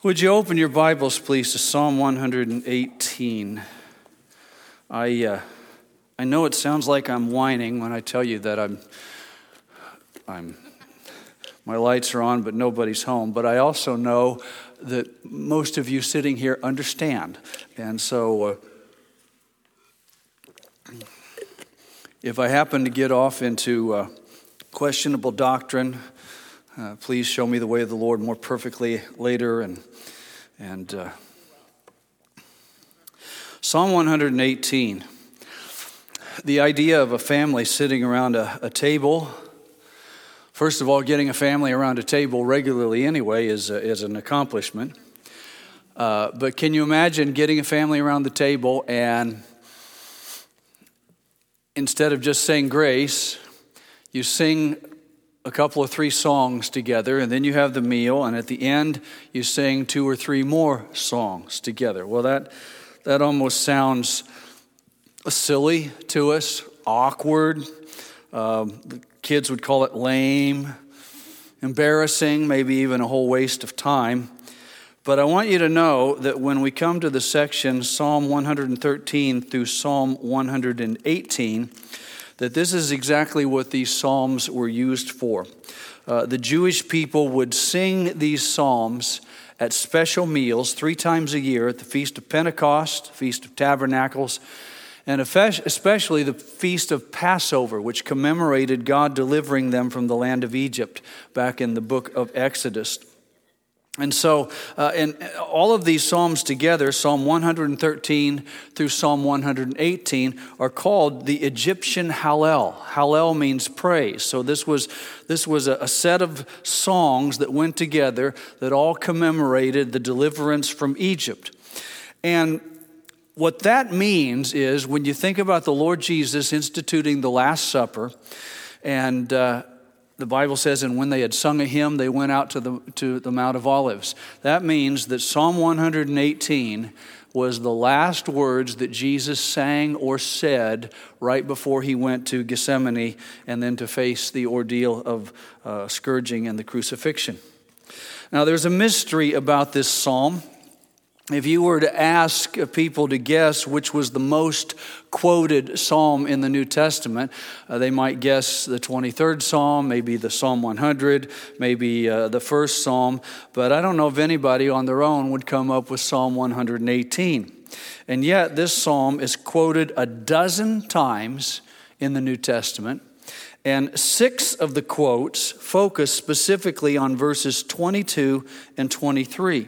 Would you open your Bibles, please, to Psalm 118? I know it sounds like I'm whining when I tell you that my lights are on, but nobody's home. But I also know that most of you sitting here understand. And so if I happen to get off into questionable doctrine, please show me the way of the Lord more perfectly later. And Psalm 118, the idea of a family sitting around a table. First of all, getting a family around a table regularly anyway is an accomplishment. But can you imagine getting a family around the table and instead of just saying grace, you sing a couple of 3 songs together, and then you have the meal, and at the end you sing 2 or 3 more songs together. Well, that almost sounds silly to us, awkward. The kids would call it lame, embarrassing, maybe even a whole waste of time. But I want you to know that when we come to the section Psalm 113 through Psalm 118, that this is exactly what these psalms were used for. The Jewish people would sing these psalms at special meals 3 times a year at the Feast of Pentecost, Feast of Tabernacles, and especially the Feast of Passover, which commemorated God delivering them from the land of Egypt back in the book of Exodus. And so, and all of these psalms together, Psalm 113 through Psalm 118, are called the Egyptian Hallel. Hallel means praise. So this was a set of songs that went together that all commemorated the deliverance from Egypt. And what that means is when you think about the Lord Jesus instituting the Last Supper, and the Bible says, and when they had sung a hymn, they went out to the Mount of Olives. That means that Psalm 118 was the last words that Jesus sang or said right before he went to Gethsemane and then to face the ordeal of scourging and the crucifixion. Now, there's a mystery about this psalm. If you were to ask people to guess which was the most quoted psalm in the New Testament, they might guess the 23rd Psalm, maybe the Psalm 100, maybe the first Psalm. But I don't know if anybody on their own would come up with Psalm 118. And yet this psalm is quoted 12 times in the New Testament. And 6 of the quotes focus specifically on verses 22 and 23.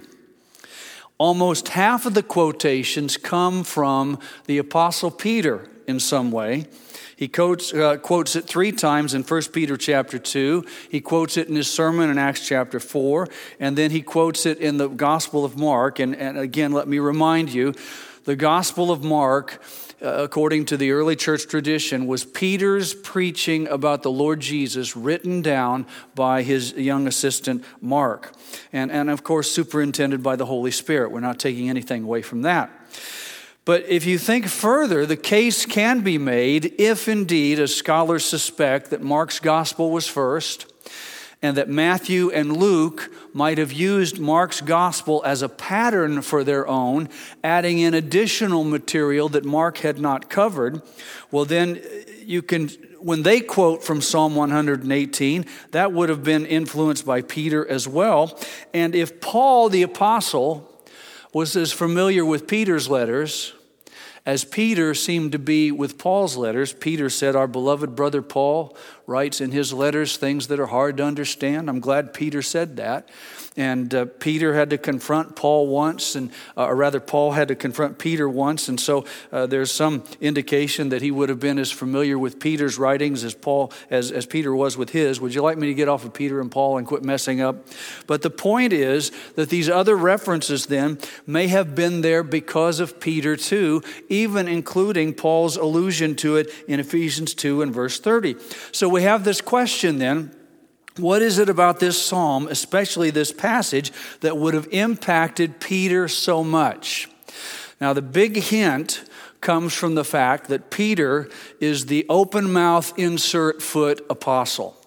Almost half of the quotations come from the Apostle Peter in some way. He quotes it 3 times in 1 Peter chapter 2. He quotes it in his sermon in Acts chapter 4. And then he quotes it in the Gospel of Mark. And again, let me remind you, the Gospel of Mark, according to the early church tradition, was Peter's preaching about the Lord Jesus written down by his young assistant Mark. And of course, superintended by the Holy Spirit. We're not taking anything away from that. But if you think further, the case can be made if indeed, as scholars suspect, that Mark's gospel was first, and that Matthew and Luke might have used Mark's gospel as a pattern for their own, adding in additional material that Mark had not covered. Well, then you can, when they quote from Psalm 118, that would have been influenced by Peter as well. And if Paul the apostle was as familiar with Peter's letters as Peter seemed to be with Paul's letters, Peter said, our beloved brother Paul writes in his letters things that are hard to understand. I'm glad Peter said that. And Peter had to confront Paul once, Paul had to confront Peter once. And so there's some indication that he would have been as familiar with Peter's writings as Peter was with his. Would you like me to get off of Peter and Paul and quit messing up? But the point is that these other references then may have been there because of Peter too, even including Paul's allusion to it in Ephesians 2 and verse 30. So we have this question then. What is it about this psalm, especially this passage, that would have impacted Peter so much? Now, the big hint comes from the fact that Peter is the open mouth, insert foot apostle.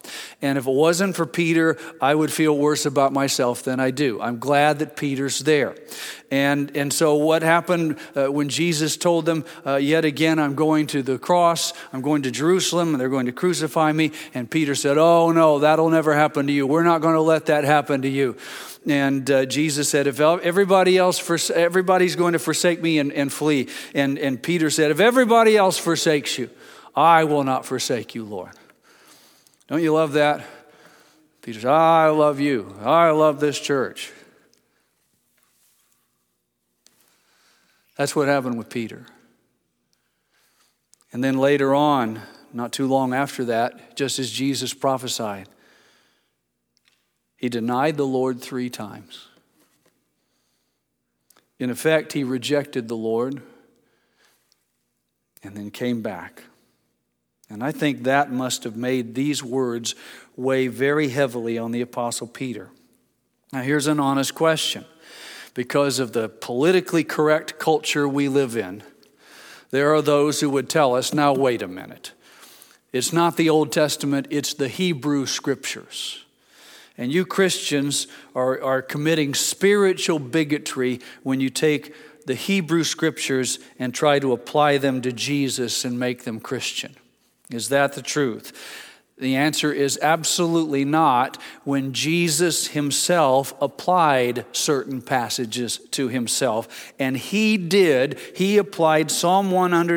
And if it wasn't for Peter, I would feel worse about myself than I do. I'm glad that Peter's there. And so what happened when Jesus told them, yet again, I'm going to the cross, I'm going to Jerusalem, and they're going to crucify me. And Peter said, oh no, that'll never happen to you. We're not going to let that happen to you. And Jesus said, if everybody's going to forsake me and flee. And Peter said, if everybody else forsakes you, I will not forsake you, Lord. Don't you love that? Peter said, I love you. I love this church. That's what happened with Peter. And then later on, not too long after that, just as Jesus prophesied, he denied the Lord 3 times. In effect, he rejected the Lord and then came back. And I think that must have made these words weigh very heavily on the Apostle Peter. Now here's an honest question. Because of the politically correct culture we live in, there are those who would tell us, now wait a minute. It's not the Old Testament, it's the Hebrew Scriptures. And you Christians are committing spiritual bigotry when you take the Hebrew Scriptures and try to apply them to Jesus and make them Christian. Is that the truth? The answer is absolutely not when Jesus himself applied certain passages to himself. And he did. He applied Psalm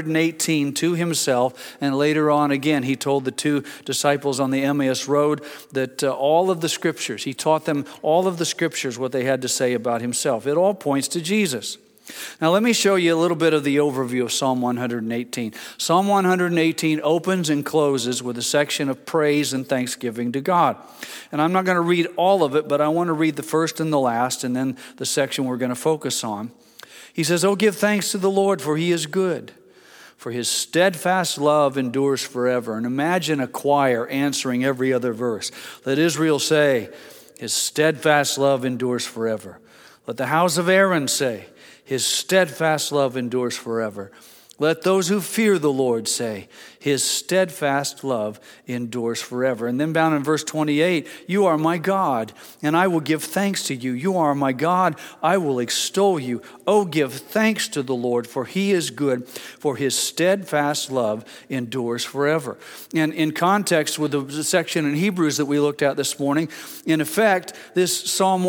118 to himself. And later on again, he told the 2 disciples on the Emmaus Road that all of the Scriptures, he taught them all of the Scriptures, what they had to say about himself. It all points to Jesus. Now let me show you a little bit of the overview of Psalm 118. Psalm 118 opens and closes with a section of praise and thanksgiving to God. And I'm not going to read all of it, but I want to read the first and the last, and then the section we're going to focus on. He says, "Oh, give thanks to the Lord, for he is good, for his steadfast love endures forever." And imagine a choir answering every other verse. Let Israel say, his steadfast love endures forever. Let the house of Aaron say, his steadfast love endures forever. Let those who fear the Lord say, his steadfast love endures forever. And then down in verse 28, you are my God, and I will give thanks to you. You are my God, I will extol you. Oh, give thanks to the Lord, for he is good, for his steadfast love endures forever. And in context with the section in Hebrews that we looked at this morning, in effect, this Psalm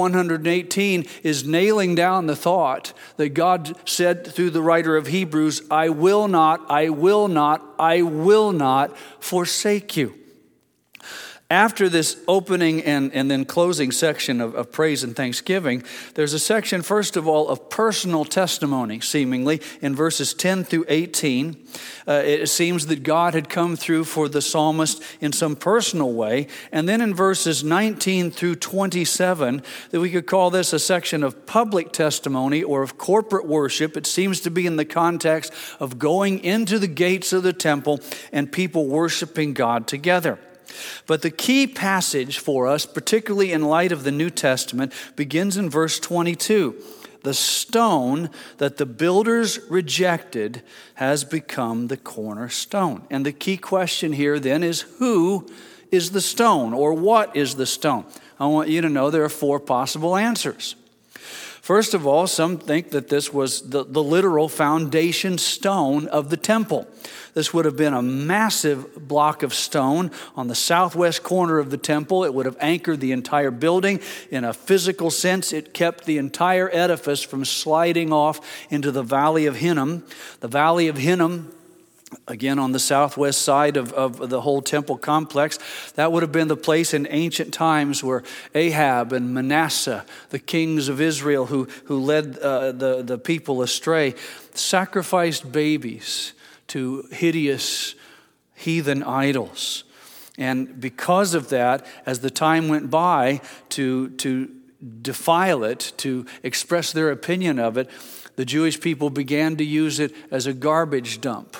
118 is nailing down the thought that God said through the writer of Hebrews, I will not forsake you. After this opening and then closing section of praise and thanksgiving, there's a section, first of all, of personal testimony, seemingly, in verses 10 through 18. It seems that God had come through for the psalmist in some personal way. And then in verses 19 through 27, that we could call this a section of public testimony or of corporate worship. It seems to be in the context of going into the gates of the temple and people worshiping God together. But the key passage for us, particularly in light of the New Testament, begins in verse 22. The stone that the builders rejected has become the cornerstone. And the key question here then is, who is the stone, or what is the stone? I want you to know there are 4 possible answers. First of all, some think that this was the literal foundation stone of the temple. This would have been a massive block of stone on the southwest corner of the temple. It would have anchored the entire building. In a physical sense, it kept the entire edifice from sliding off into the Valley of Hinnom. The Valley of Hinnom, again on the southwest side of the whole temple complex, that would have been the place in ancient times where Ahab and Manasseh, the kings of Israel who led the people astray, sacrificed babies to hideous heathen idols. And because of that, as the time went by to defile it, to express their opinion of it, the Jewish people began to use it as a garbage dump.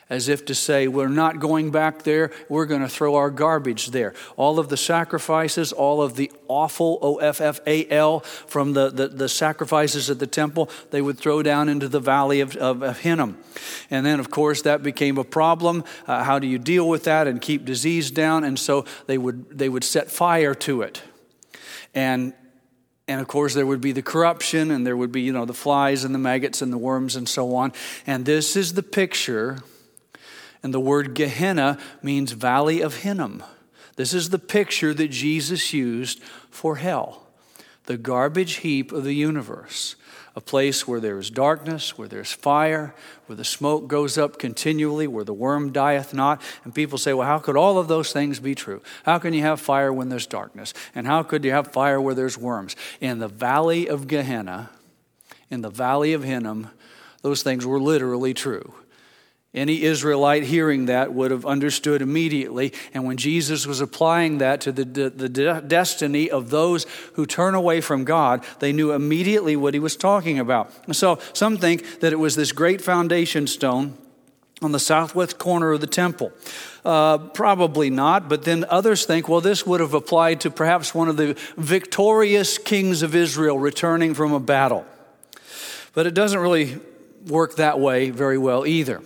as if to say, we're not going back there, we're going to throw our garbage there. All of the sacrifices, all of the offal, O-F-F-A-L, from the sacrifices at the temple, they would throw down into the valley of Hinnom. And then, of course, that became a problem. How do you deal with that and keep disease down? And so they would set fire to it. And of course, there would be the corruption, and there would be, the flies and the maggots and the worms and so on. And this is the picture. And the word Gehenna means valley of Hinnom. This is the picture that Jesus used for hell, the garbage heap of the universe, a place where there is darkness, where there's fire, where the smoke goes up continually, where the worm dieth not. And people say, well, how could all of those things be true? How can you have fire when there's darkness? And how could you have fire where there's worms? In the valley of Gehenna, in the valley of Hinnom, those things were literally true. Any Israelite hearing that would have understood immediately. And when Jesus was applying that to the destiny of those who turn away from God, they knew immediately what he was talking about. And so some think that it was this great foundation stone on the southwest corner of the temple. Probably not, but then others think, well, this would have applied to perhaps one of the victorious kings of Israel returning from a battle. But it doesn't really work that way very well either.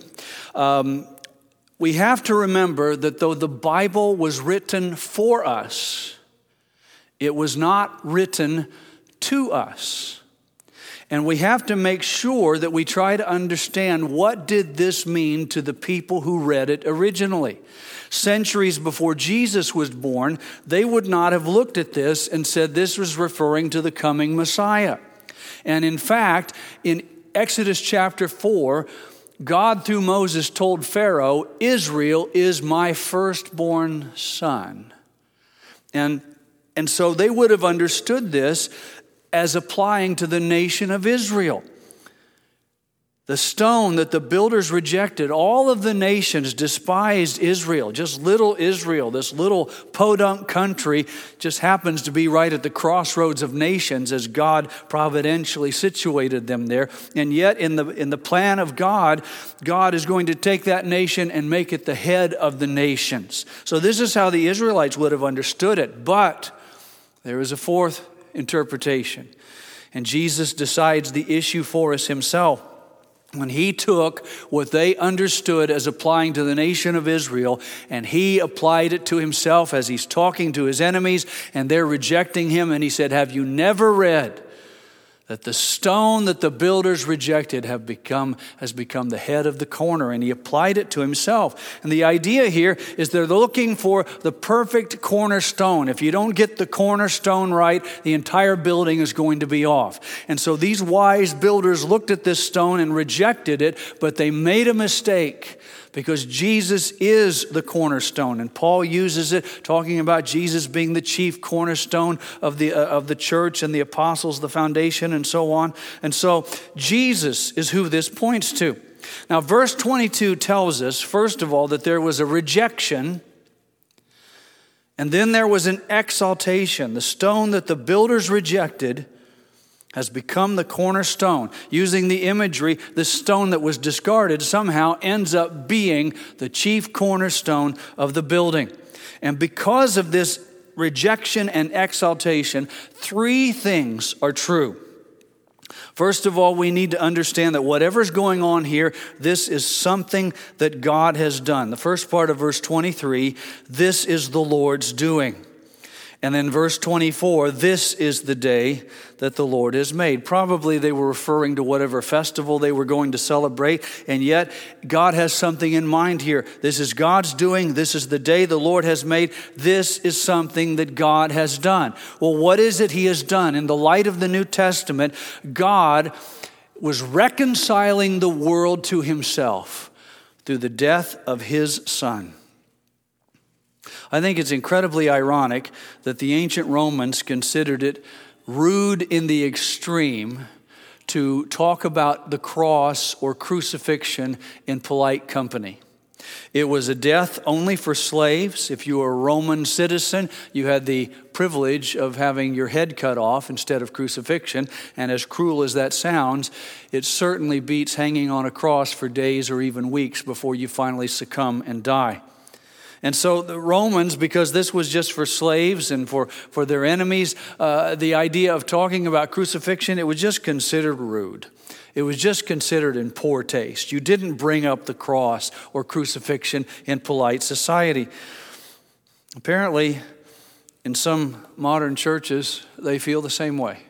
We have to remember that though the Bible was written for us, it was not written to us. And we have to make sure that we try to understand, what did this mean to the people who read it originally? Centuries before Jesus was born, they would not have looked at this and said this was referring to the coming Messiah. And in fact, in Exodus chapter 4, God through Moses told Pharaoh, Israel is my firstborn son. And so they would have understood this as applying to the nation of Israel. The stone that the builders rejected, all of the nations despised Israel. Just little Israel, this little podunk country, just happens to be right at the crossroads of nations as God providentially situated them there. And yet in the plan of God, God is going to take that nation and make it the head of the nations. So this is how the Israelites would have understood it. But there is a fourth interpretation. And Jesus decides the issue for us himself. When he took what they understood as applying to the nation of Israel, and he applied it to himself as he's talking to his enemies, and they're rejecting him, and he said, have you never read that the stone that the builders rejected has become the head of the corner? And he applied it to himself. And the idea here is they're looking for the perfect cornerstone. If you don't get the cornerstone right, the entire building is going to be off. And so these wise builders looked at this stone and rejected it, but they made a mistake, because Jesus is the cornerstone. And Paul uses it, talking about Jesus being the chief cornerstone of the church, and the apostles, the foundation, and so on. And so Jesus is who this points to. Now, verse 22 tells us, first of all, that there was a rejection, and then there was an exaltation. The stone that the builders rejected has become the cornerstone. Using the imagery, the stone that was discarded somehow ends up being the chief cornerstone of the building. And because of this rejection and exaltation, three things are true. First of all, we need to understand that whatever's going on here, this is something that God has done. The first part of verse 23, this is the Lord's doing. And then verse 24, this is the day that the Lord has made. Probably they were referring to whatever festival they were going to celebrate, and yet God has something in mind here. This is God's doing. This is the day the Lord has made. This is something that God has done. Well, what is it he has done? In the light of the New Testament, God was reconciling the world to himself through the death of his Son. I think it's incredibly ironic that the ancient Romans considered it rude in the extreme to talk about the cross or crucifixion in polite company. It was a death only for slaves. If you were a Roman citizen, you had the privilege of having your head cut off instead of crucifixion. And as cruel as that sounds, it certainly beats hanging on a cross for days or even weeks before you finally succumb and die. And so the Romans, because this was just for slaves and for their enemies, the idea of talking about crucifixion, it was just considered rude. It was just considered in poor taste. You didn't bring up the cross or crucifixion in polite society. Apparently, in some modern churches, they feel the same way.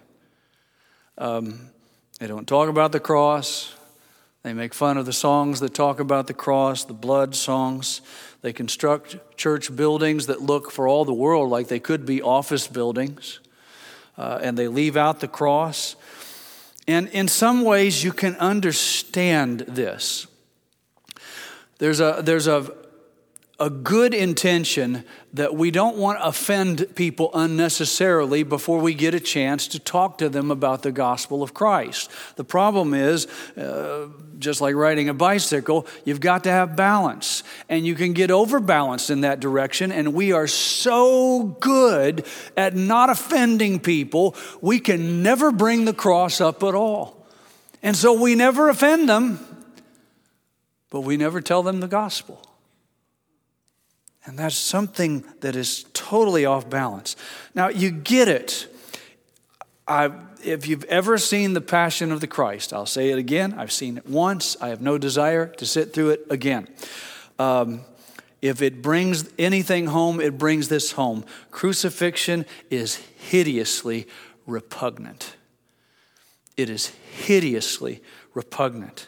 They don't talk about the cross. They make fun of the songs that talk about the cross, the blood songs. They construct church buildings that look for all the world like they could be office buildings. And they leave out the cross. And in some ways, you can understand this. There's a good intention that we don't want to offend people unnecessarily before we get a chance to talk to them about the gospel of Christ. The problem is, just like riding a bicycle, you've got to have balance. And you can get overbalanced in that direction. And we are so good at not offending people, we can never bring the cross up at all. And so we never offend them, but we never tell them the gospel. And that's something that is totally off balance. Now, you get it. If you've ever seen The Passion of the Christ, I'll say it again. I've seen it once. I have no desire to sit through it again. If it brings anything home, it brings this home. Crucifixion is hideously repugnant. It is hideously repugnant.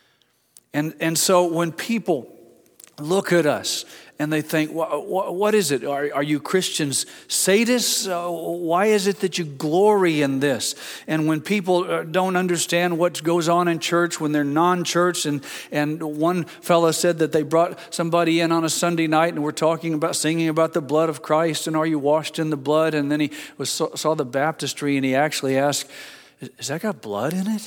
And so when people look at us and they think, what is it? Are you Christians sadists? Why is it that you glory in this? And when people don't understand what goes on in church, when they're non-church, and one fellow said that they brought somebody in on a Sunday night and were singing about the blood of Christ, and are you washed in the blood? And then he saw the baptistry and he actually asked, has that got blood in it?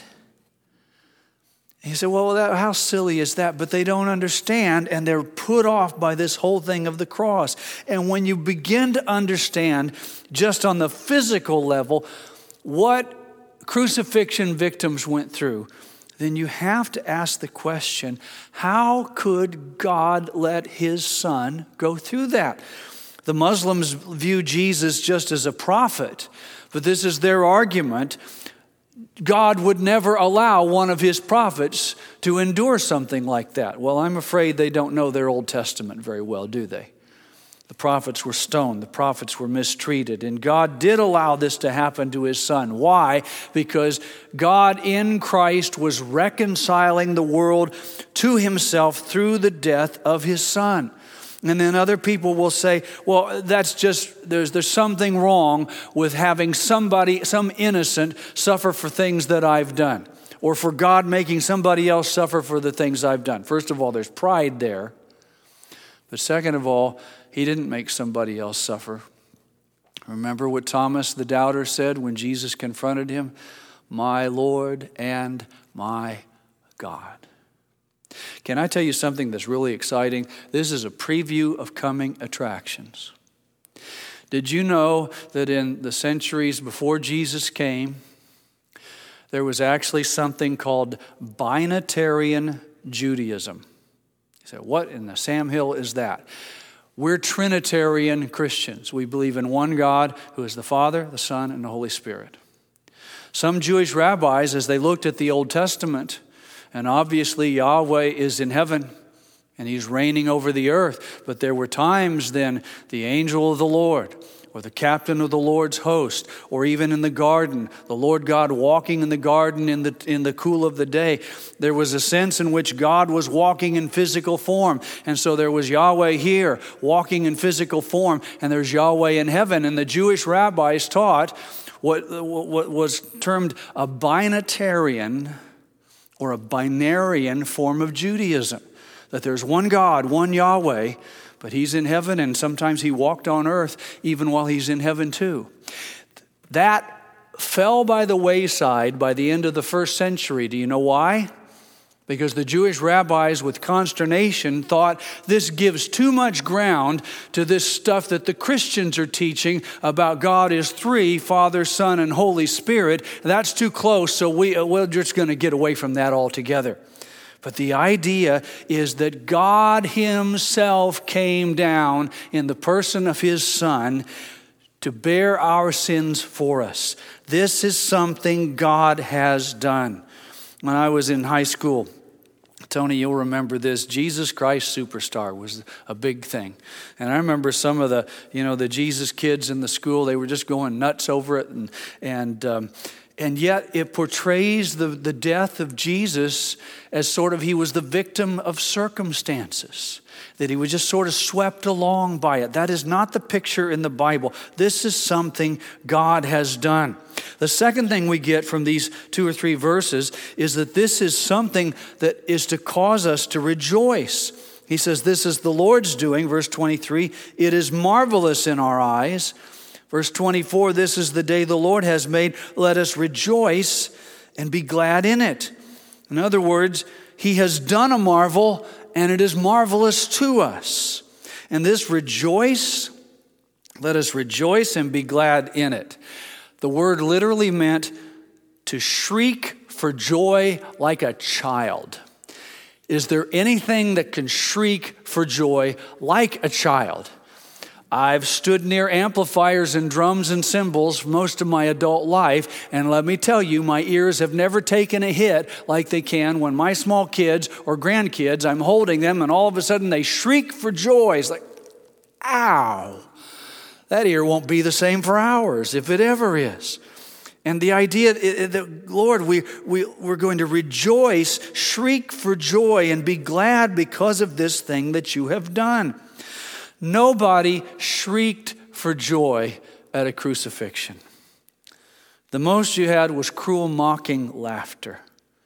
He said, well, how silly is that? But they don't understand, and they're put off by this whole thing of the cross. And when you begin to understand, just on the physical level, what crucifixion victims went through, then you have to ask the question, how could God let his son go through that? The Muslims view Jesus just as a prophet, but this is their argument. God would never allow one of his prophets to endure something like that. Well, I'm afraid they don't know their Old Testament very well, do they? The prophets were stoned. The prophets were mistreated. And God did allow this to happen to his son. Why? Because God in Christ was reconciling the world to himself through the death of his son. And then other people will say, well, that's just, there's something wrong with having some innocent suffer for things that I've done, or for God making somebody else suffer for the things I've done. First of all, there's pride there. But second of all, he didn't make somebody else suffer. Remember what Thomas the doubter said when Jesus confronted him? My Lord and my God. Can I tell you something that's really exciting? This is a preview of coming attractions. Did you know that in the centuries before Jesus came, there was actually something called Binitarian Judaism? You say, what in the Sam Hill is that? We're Trinitarian Christians. We believe in one God who is the Father, the Son, and the Holy Spirit. Some Jewish rabbis, as they looked at the Old Testament, and obviously Yahweh is in heaven and he's reigning over the earth. But there were times then the angel of the Lord or the captain of the Lord's host, or even in the garden, the Lord God walking in the garden in the cool of the day. There was a sense in which God was walking in physical form. And so there was Yahweh here walking in physical form, and there's Yahweh in heaven. And the Jewish rabbis taught what was termed a binitarian or a binarian form of Judaism. That there's one God, one Yahweh, but he's in heaven, and sometimes he walked on earth even while he's in heaven too. That fell by the wayside by the end of the first century. Do you know why? Because the Jewish rabbis with consternation thought this gives too much ground to this stuff that the Christians are teaching about God is three, Father, Son, and Holy Spirit. That's too close, so we're just going to get away from that altogether. But the idea is that God himself came down in the person of his Son to bear our sins for us. This is something God has done. When I was in high school, Tony, you'll remember this. Jesus Christ Superstar was a big thing. And I remember some of the Jesus kids in the school, they were just going nuts over it. And yet it portrays the death of Jesus as sort of he was the victim of circumstances, that he was just sort of swept along by it. That is not the picture in the Bible. This is something God has done. The second thing we get from these 2 or 3 verses is that this is something that is to cause us to rejoice. He says, this is the Lord's doing, verse 23, it is marvelous in our eyes. Verse 24, this is the day the Lord has made, let us rejoice and be glad in it. In other words, he has done a marvel and it is marvelous to us. And this rejoice, let us rejoice and be glad in it. The word literally meant to shriek for joy like a child. Is there anything that can shriek for joy like a child? I've stood near amplifiers and drums and cymbals most of my adult life, and let me tell you, my ears have never taken a hit like they can when my small kids or grandkids, I'm holding them, and all of a sudden they shriek for joy. It's like, ow. That ear won't be the same for hours, if it ever is. And the idea that, Lord, we're going to rejoice, shriek for joy, and be glad because of this thing that you have done. Nobody shrieked for joy at a crucifixion. The most you had was cruel, mocking laughter.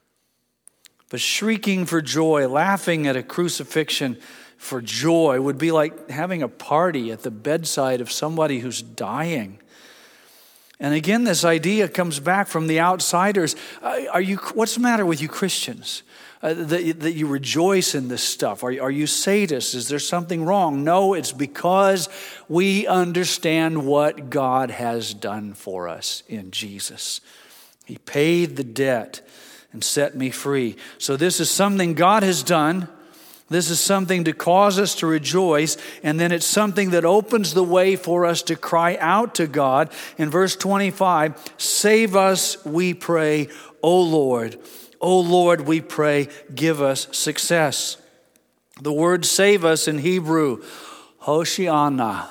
But shrieking for joy, laughing at a crucifixion for joy would be like having a party at the bedside of somebody who's dying. And again, this idea comes back from the outsiders. What's the matter with you Christians? That you rejoice in this stuff? Are you sadists? Is there something wrong? No, it's because we understand what God has done for us in Jesus. He paid the debt and set me free. So this is something God has done. This is something to cause us to rejoice, and then it's something that opens the way for us to cry out to God. In verse 25, save us, we pray, O Lord. O Lord, we pray, give us success. The word save us in Hebrew, Hoshiana.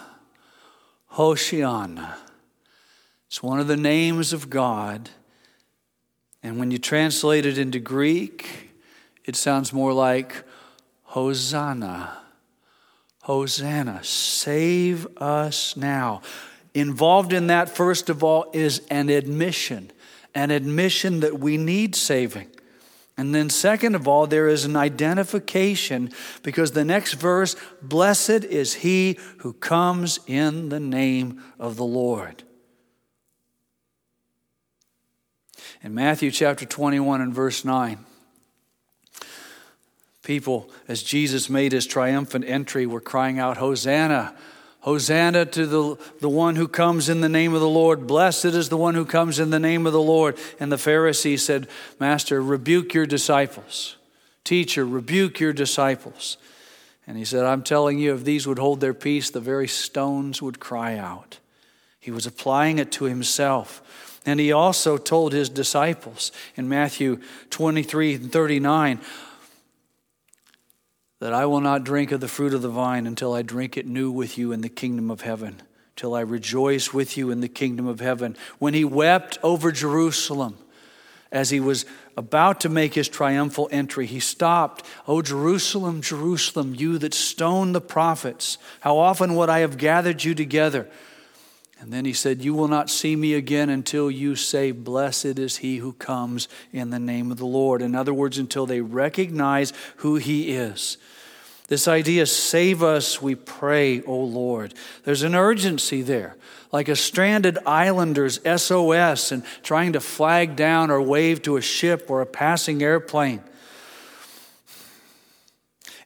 Hoshiana. It's one of the names of God. And when you translate it into Greek, it sounds more like Hosanna. Hosanna. Save us now. Involved in that, first of all, is an admission that we need saving. And then second of all, there is an identification, because the next verse, blessed is he who comes in the name of the Lord. In Matthew chapter 21 and verse 9, people, as Jesus made his triumphant entry, were crying out, Hosanna, Hosanna to the one who comes in the name of the Lord. Blessed is the one who comes in the name of the Lord. And the Pharisees said, Master, rebuke your disciples. Teacher, rebuke your disciples. And he said, I'm telling you, if these would hold their peace, the very stones would cry out. He was applying it to himself. And he also told his disciples in Matthew 23 and 39, that I will not drink of the fruit of the vine until I drink it new with you in the kingdom of heaven, till I rejoice with you in the kingdom of heaven. When he wept over Jerusalem, as he was about to make his triumphal entry, he stopped. Oh, Jerusalem, Jerusalem, you that stoned the prophets, how often would I have gathered you together? And then he said, you will not see me again until you say, blessed is he who comes in the name of the Lord. In other words, until they recognize who he is. This idea, save us, we pray, O Lord. There's an urgency there, like a stranded islander's SOS and trying to flag down or wave to a ship or a passing airplane.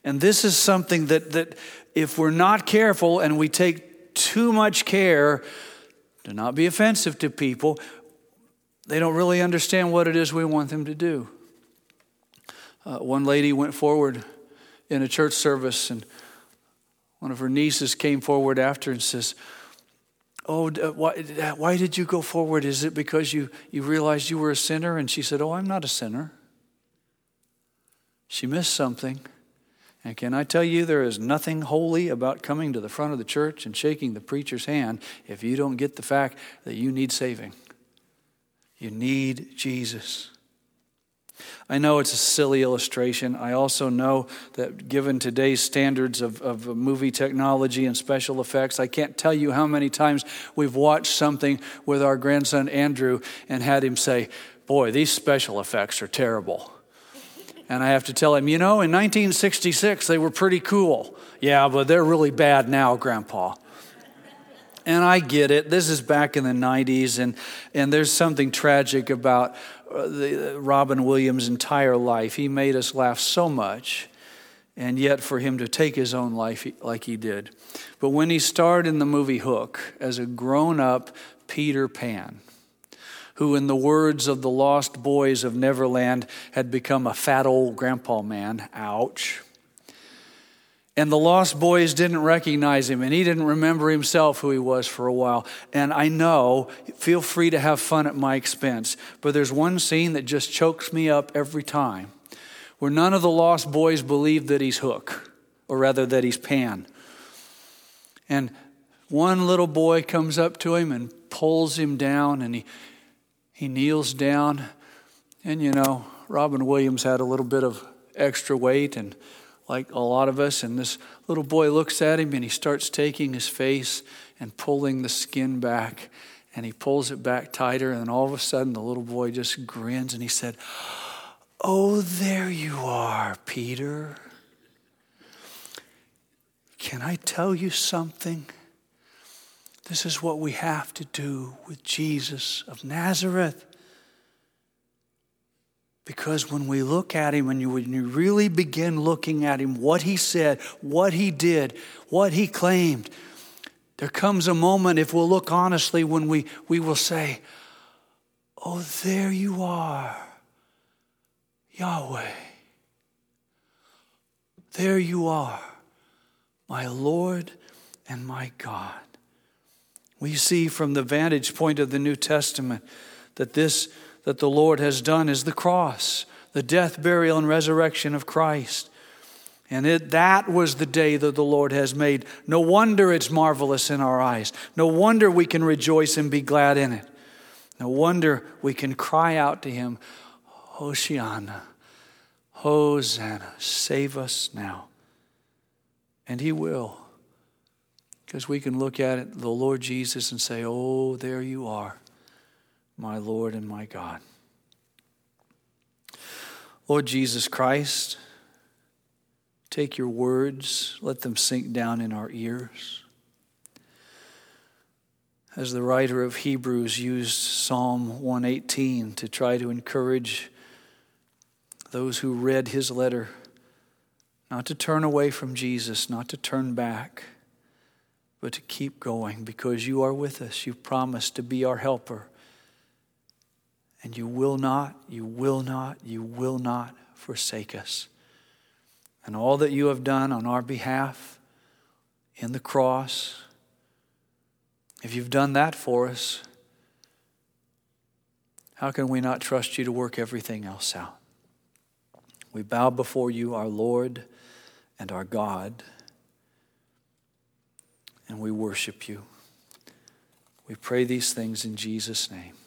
And this is something that if we're not careful and we take too much care to not be offensive to people, they don't really understand what it is we want them to do. One lady went forward in a church service, and one of her nieces came forward after and says, "Oh, why did you go forward? Is it because you realized you were a sinner?" And she said, "Oh, I'm not a sinner." She missed something. And can I tell you, there is nothing holy about coming to the front of the church and shaking the preacher's hand if you don't get the fact that you need saving. You need Jesus. I know it's a silly illustration. I also know that given today's standards of movie technology and special effects, I can't tell you how many times we've watched something with our grandson Andrew and had him say, "Boy, these special effects are terrible." And I have to tell him, in 1966, they were pretty cool. "Yeah, but they're really bad now, Grandpa." And I get it. This is back in the 90s, and there's something tragic about Robin Williams' entire life. He made us laugh so much, and yet for him to take his own life like he did. But when he starred in the movie Hook as a grown-up Peter Pan, who in the words of the Lost Boys of Neverland had become a fat old grandpa man, ouch. And the Lost Boys didn't recognize him, and he didn't remember himself who he was for a while. And I know, feel free to have fun at my expense, but there's one scene that just chokes me up every time, where none of the Lost Boys believe that he's Hook, or rather that he's Pan. And one little boy comes up to him and pulls him down, and he kneels down. And Robin Williams had a little bit of extra weight, and like a lot of us, and this little boy looks at him and he starts taking his face and pulling the skin back, and he pulls it back tighter, and then all of a sudden the little boy just grins and he said, "Oh, there you are, Peter. Can I tell you something? This is what we have to do with Jesus of Nazareth. Because when we look at him, when you really begin looking at him, what he said, what he did, what he claimed, there comes a moment, if we'll look honestly, when we will say, 'Oh, there you are, Yahweh. There you are, my Lord and my God.'" We see from the vantage point of the New Testament that the Lord has done is the cross, the death, burial, and resurrection of Christ. And that was the day that the Lord has made. No wonder it's marvelous in our eyes. No wonder we can rejoice and be glad in it. No wonder we can cry out to him, "Hoshiana, Hosanna, save us now." And he will. Because we can look at it, the Lord Jesus, and say, "Oh, there you are, my Lord and my God." Lord Jesus Christ, take your words, let them sink down in our ears. As the writer of Hebrews used Psalm 118 to try to encourage those who read his letter not to turn away from Jesus, not to turn back, but to keep going, because you are with us. You promised to be our helper. And you will not forsake us. And all that you have done on our behalf in the cross, if you've done that for us, how can we not trust you to work everything else out? We bow before you, our Lord and our God, and we worship you. We pray these things in Jesus' name.